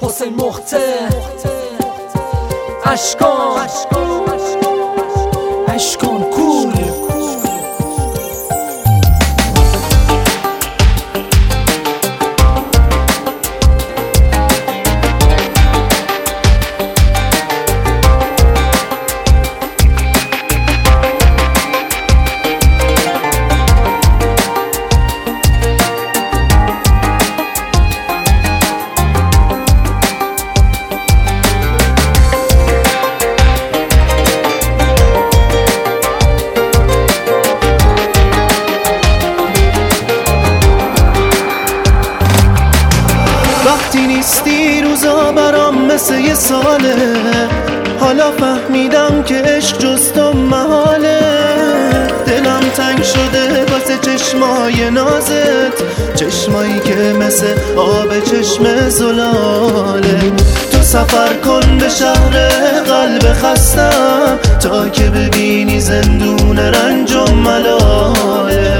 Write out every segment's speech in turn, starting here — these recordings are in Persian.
حسین مخته اشکان کول وقتی نیستی روزا برام مثل یه ساله، حالا فهمیدم که عشق جز تو محاله. دلم تنگ شده واسه چشمای نازت، چشمایی که مثل آب چشم زلاله. تو سفر کن به شهر قلب خستم تا که ببینی زندون رنج و ملاله.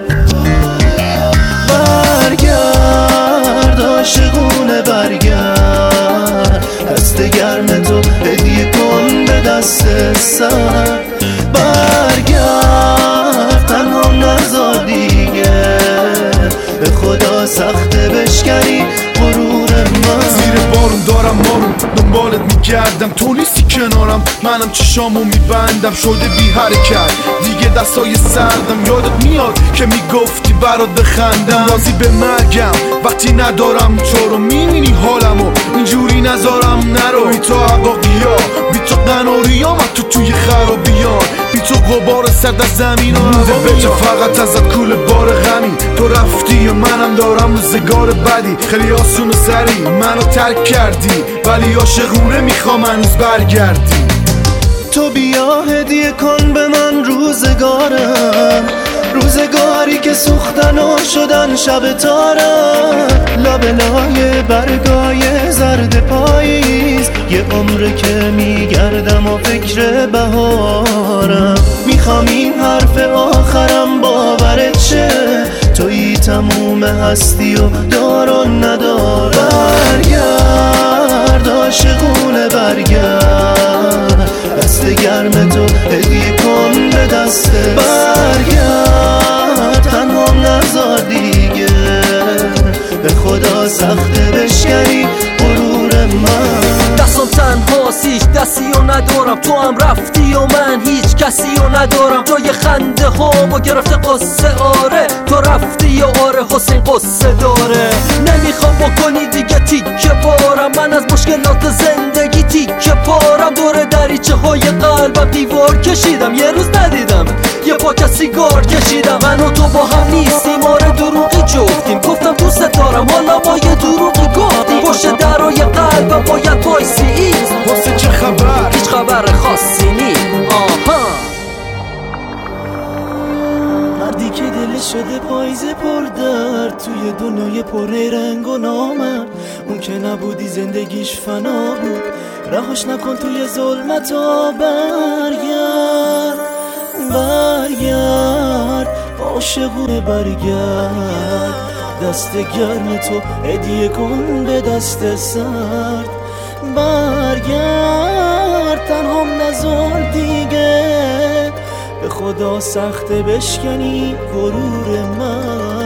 عاشقونه برگرد، دست گرم تو هدیه کن به دست سر. برگرد تنها نذار دیگه، به خدا سخته بشکنی غرور من. زیر بارون دارم مارون دنبالت میگردم، تو نیستی کنارم، منم چشامو میبندم شده بی حرکت دیگه. دستای سردم یادت میاد که میگفتی برات بخندم. راضی به مرگم وقتی ندارم تو رو، میبینی حالمو اینجوری نذارم نرو. بی تو عقاقیا، بی تو قناریا، من توی خرابیان، بی تو غبار سرد از زمین و مونده به جا فقط ازت کوله بار غمی. تو رفتی و منم دارم روزگار بدی، خیلی آسون و سری منو ترک کردی، ولی عاشقونه میخوام هنوز برگردی. تو بیا هدیه کن به من روزگارم، روزگاری که سوختن و شدن شب تارم. لابلای برگای زرد پاییز، یه عمره که میگردم و فکر بهارم. میخوام این حرف آخرم باورت شه، توی تموم هستی و دار و ندار. برگرد عاشقونه برگرد، دست گرم تو هدیه کن به دست. برگرد تنها نذار دیگه، به خدا سخته بشکنی غرور من. دستم تنهاست هیچ دستی و ندارم، تو هم رفتی و من هیچ کسی و ندارم. جای خنده ها با گرفته قصه، آره تو رفتی و آره حسین قصه داره. نمیخوام بکنی دیگه تیکه بارم، من از مشکلات زندگی تیکه پارم. دور دریچه های قلبم دیوار کشیدم، یه روز ندیدم یه پاکت سیگار کشیدم. من و تو با هم نیستیم، آره دروغی جفتیم. گفتم دوست دارم حالا ما یه دروغی گفتیم. پشت درای قلبم باید وایسی واسه چه خبر؟ هیچ خبر خاصی نی. آها مردی که دلش شده پاییزه پر درد، توی دنیای پر رنگ و نامرد. اون که نبودی زندگیش فنا بود، رهاش نکن توی ظلمتا. برگرد عاشقونه برگرد، دست گرم تو هدیه کن به دست سرد. برگرد تنها نذار دیگه، به خدا سخته بشکنی غرور من.